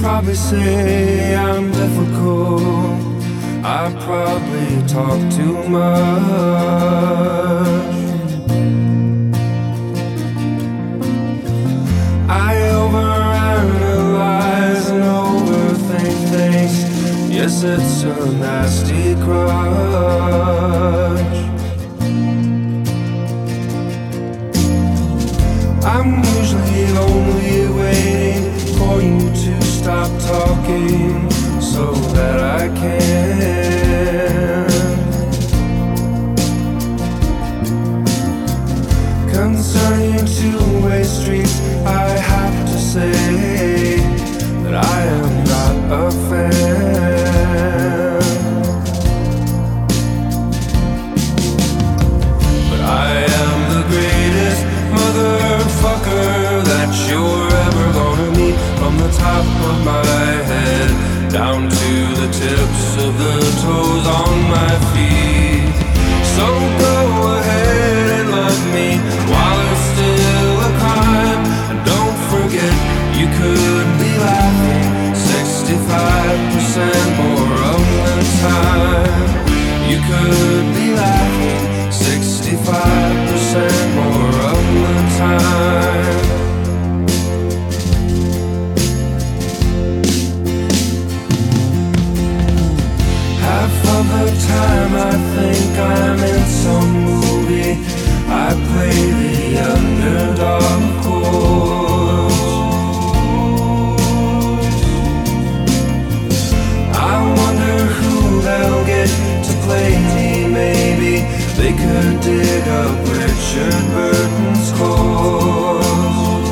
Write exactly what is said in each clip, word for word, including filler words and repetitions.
probably say I'm difficult. I probably talk too much. I overanalyze and overthink things. Yes, it's a nasty grudge. I'm usually only waiting for you to stop talking so that I can. Concerning two-way streets, I have to say that I am not a fan. But I am the greatest motherfucker that you're ever gonna meet. From the top of my head down to the tips of the toes on my feet. So go ahead and love me while it's still a crime. And don't forget you could be laughing sixty-five percent more of the time. You could be laughing sixty-five percent more of the time. Half of the time I think I'm in some movie. I play the underdog, of course. I wonder who they'll get to play me. Maybe they could dig up Richard Burton's corpse.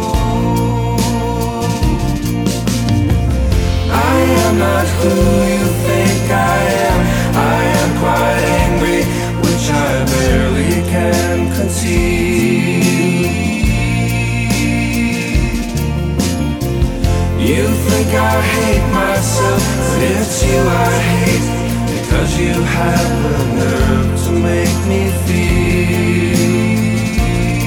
I am not who you think I am. I am quite angry, which I barely can conceive. You think I hate myself, but it's you I hate, because you have the nerve to make me feel.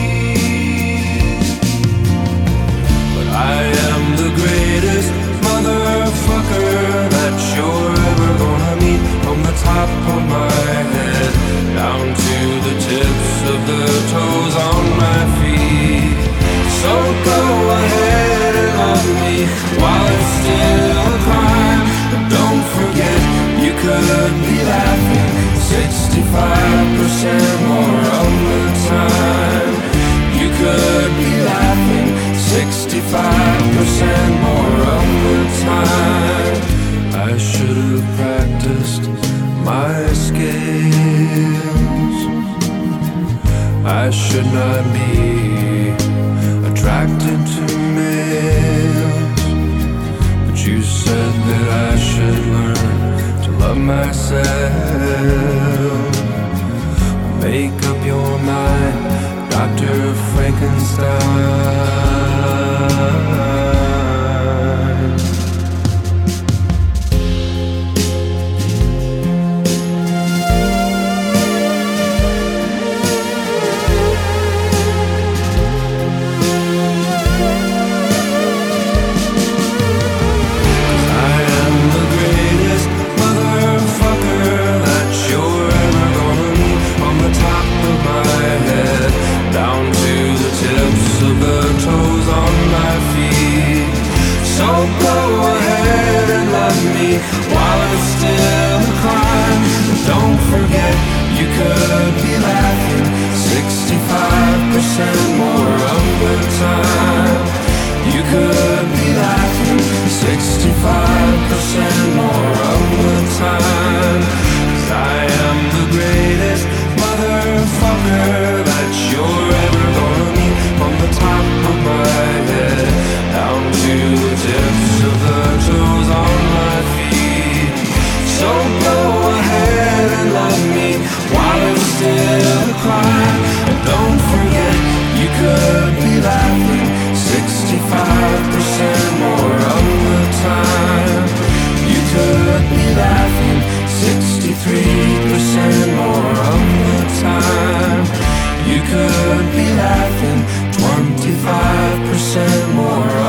But I am the greatest motherfucker that you're ever gonna meet. From the top of my head down to the tips of the toes on my feet. So go ahead and love me while it's still a crime. But don't forget you could be laughing sixty-five percent more of the time. You could be laughing sixty-five percent more of the time. I should have practiced my skills. I should not be attracted to males. But you said that I should learn to love myself. Make up your mind, Doctor Frankenstein. While it's still a crime, don't forget you could be laughing sixty-five percent more of the time. You could be laughing sixty-five percent more of the time. 'Cause I am the greatest motherfucker that you're ever gonna meet. From the top of my head down to the tips of the toes on my feet. So go ahead and love me while it's still a crime. And don't forget you could be laughing sixty-five percent more of the time. You could be laughing sixty-three percent more of the time. You could be laughing twenty-five percent more